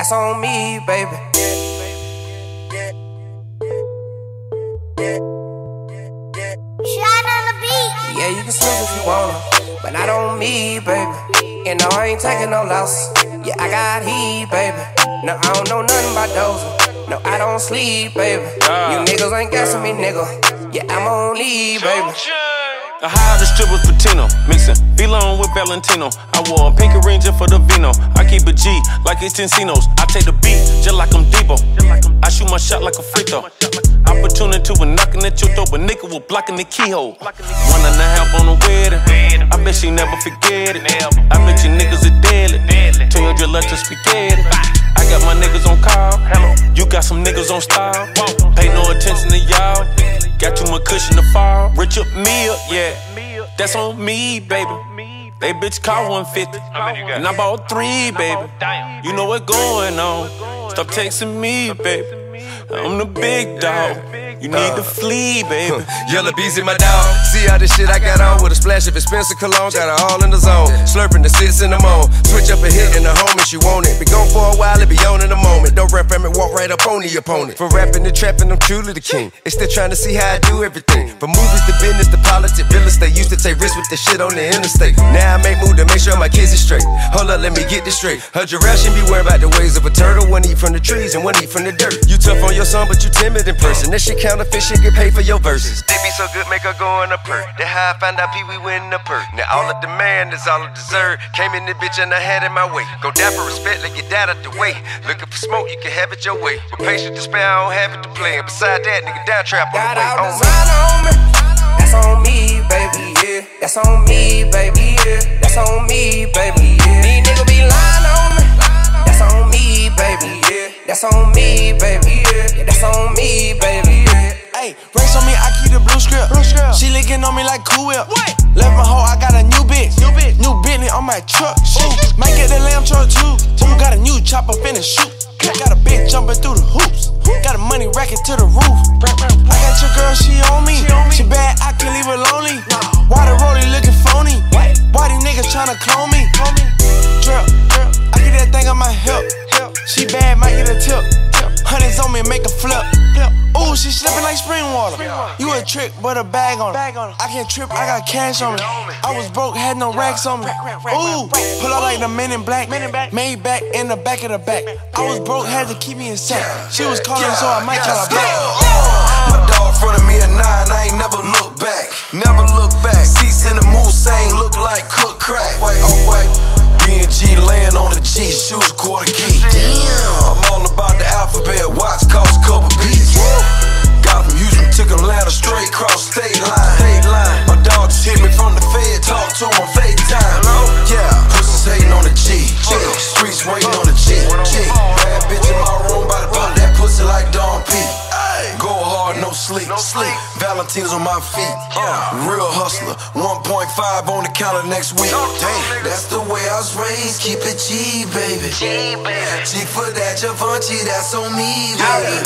that's on me, baby. Shine on the beat. Yeah, you can snooze if you wanna, but not on me, baby. And no, I ain't taking no losses. Yeah, I got heat, baby. No, I don't know nothing about dozing. No, I don't sleep, baby. You niggas ain't guessing me, nigga. Yeah, I'm on leave, baby. I hired the strippers for Tino, mixing V-Lone with Valentino. I wore a pink Ranger for the Vino. I keep a G like it's Encinos. I take the beat just like I'm Debo. I shoot my shot like a free throw. Opportunity when knocking at your door, but nigga was blocking the keyhole. 1.5 on the wedding. I bet she never forget it. I bet you niggas are deadly. Turn your gelato spaghetti. I got my niggas on call. You got some niggas on style. Pay no attention to y'all. Got too much cushion to fall. Rich up meal, yeah. That's on me, baby. They bitch call 150. And I bought 3, baby. You know what going on. Stop texting me, baby. I'm the big dog. You need to flee, baby. Yellow bees in my dog. See all this shit I got on with a splash of expensive cologne. Got her all in the zone. Slurping the sits in the moan. Switch up a hit and the homie, she want it. Be gone for a while, it be on in a moment. Don't rap from it, walk right up on the opponent. For rapping and trapping, I'm truly the king. They still trying to see how I do everything. From movies to business to politics, real estate. Used to take risks with the shit on the interstate. Now I make move to make sure my kids is straight. Hold up, let me get this straight. Her giraffe should be worried about the ways of a turtle. One eat from the trees and one eat from the dirt. You tough on your son, but you timid in person. That shit counterfeit, shit get paid for your verses. They be so good, make her go in a perk. That how I found out Pee-wee winning the perk. Now all the demand is all I deserve. Came in this bitch and I had it my way. Go down for respect, let get that out the way. Looking for smoke, you can have it your way. With patience to spare, I don't have it to play. And beside that, nigga, down trap on Got the way. all designer on me. That's on me, baby, yeah. That's on me, baby, yeah. That's on me, baby, yeah. These niggas be lying on me. That's on me, baby, yeah. That's on me, baby, yeah. That's on me, baby, yeah. Hey, race on me, I keep the blue script. She licking on me like Cool Whip. Left my hoe, I got a new bitch. New Bentley on my truck. Shoot, might get the lamb truck too. Ooh, got a new chopper finna shoot. Got a bitch jumping through the hoops. Got a money racket to the roof. I got your girl, she on me. She bad, I can't leave her lonely. Why the rollie looking phony? Why these niggas tryna clone me? Drip, I get that thing on my hip. She bad, might get a tip. Hundreds on me, make a flip. Ooh, she slipping like spring water. You a trick, but a bag on her. I can't trip, I got cash on me. I was broke, had no racks on me. Ooh, pull out like the Men in Black. Made back in the back of the back. I was broke, had to keep me in sack. She was calling, so I might call her back. My dog in front of me at 9, I ain't never look back. Never look back. Seats in the Mulsanne look like cook crack. White, B&G laying on the G, shoes quarter key. I'm all about the alphabet, watch cost a couple beats. Got from Houston, took Atlanta straight cross state line. My dog just hit me from the Fed, talk to him on FaceTime. Yeah, pussies hating on the G. Streets waiting on the G. Bad bitch in my room, bout to pop that pussy like Don P. Go hard, no sleep. Valentine's on my feet. Real hustler, 1.5 on the counter next week. Damn, that's the way I was raised. Keep it G, baby. G for that Givenchy, that's on me, baby.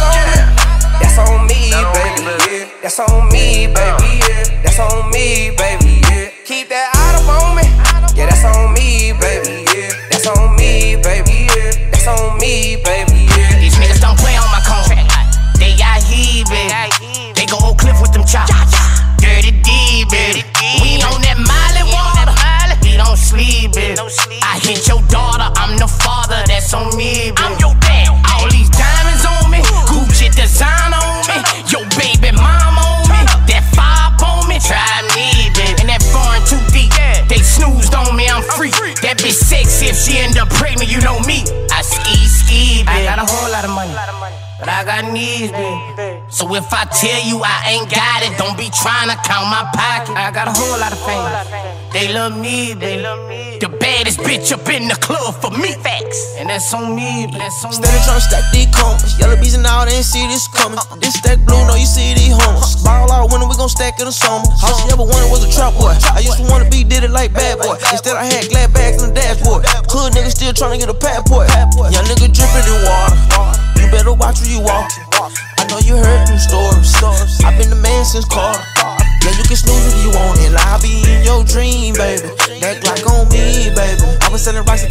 That's on me, baby, yeah. That's on me, baby, yeah. That's on me, baby, yeah. Keep that out up on me. Yeah, that's on me, baby, yeah. That's on me, baby, yeah. That's on me, baby, yeah. These niggas don't play on my contract. They got heat, baby. They go Oak Cliff with them choppers. Dirty D, baby. We on that Miley water. We don't sleep, baby. I hit your daughter, I'm the father. That's on me, baby. I'm your dad. All these diamonds on me, Gucci design on me. Your baby mama on me, that fob on me. Try me, baby. And that foreign too deep. They snoozed on me, I'm free. That bitch sexy, if she end up pregnant, you know me. I ski, baby. I got a whole lot of money, but I got needs, baby. So if I tell you I ain't got it, don't be trying to count my pocket. I got a whole lot of fame. They love me, baby. The baddest bitch up in the club for me. Facts. And that's on me, Steady tryna stack these combs. Yellow bees and all, they ain't see this coming. This stack blue, no, you see these homes. Ball out winter, we gon' stack in the summer. All she ever wanted was a trap boy. I used to wanna be, did it like bad boy. Instead, I had glad bags in the dashboard. Hood nigga still tryna get a passport. Young nigga drippin' in water. You better watch where you walk. I know you heard them stories. I've been the man since Carter. Yeah, you can snooze if you want it. I'll be in your dream, baby. That Glock on me, baby. I was selling rice at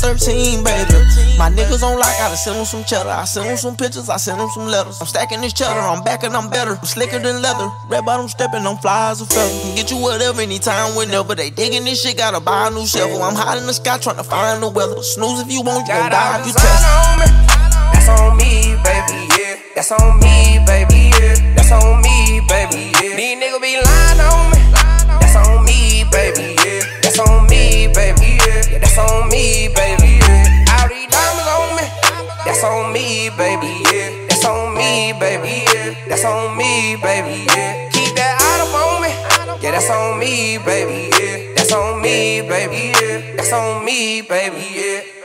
13, baby. My niggas on lock, gotta send them some cheddar. I send them some pictures, I send them some letters. I'm stacking this cheddar, I'm back and I'm better. I'm slicker than leather, red bottom stepping, I'm fly as a feather. Can get you whatever, anytime, whenever. They digging this shit, gotta buy a new shovel. I'm high in the sky, trying to find the weather. Snooze if you want, you gon' die if you test. That's on me, baby, yeah. That's on me, baby, yeah. That's on me, baby, yeah. These niggas be lying on me. That's on me, baby, yeah. That's on me, baby, yeah. That's on me, baby, yeah. All these diamonds on me. That's on me, baby, yeah. That's on me, baby, yeah. That's on me, baby, yeah. Keep that item on me. Yeah, that's on me, baby, yeah. That's on me, baby, yeah. That's on me, baby, yeah.